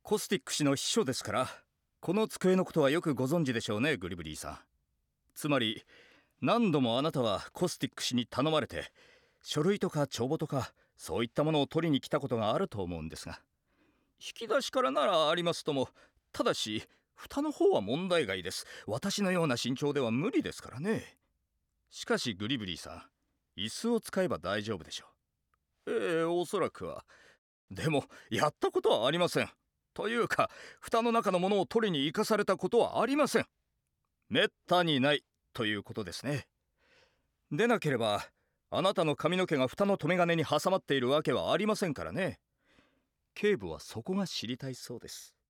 コスティック氏の秘書ですから、この机のことはよくご存知でしょうね、グリブリーさん。つまり何度もあなたはコスティック氏に頼まれて書類とか帳簿とかそういったものを取りに来たことがあると思うんですが、引き出しからならありますとも、ただし蓋の方は問題外です。私のような身長では無理ですからね。しかしグリブリーさん、椅子を使えば大丈夫でしょう。おそらくは。でもやったことはありません。というか蓋の中のものを取りに行かされたことはありません。めったにないということですね。でなければあなたの髪の毛が蓋の留め金に挟まっているわけはありませんからね。警部はそこが知りたいそうです。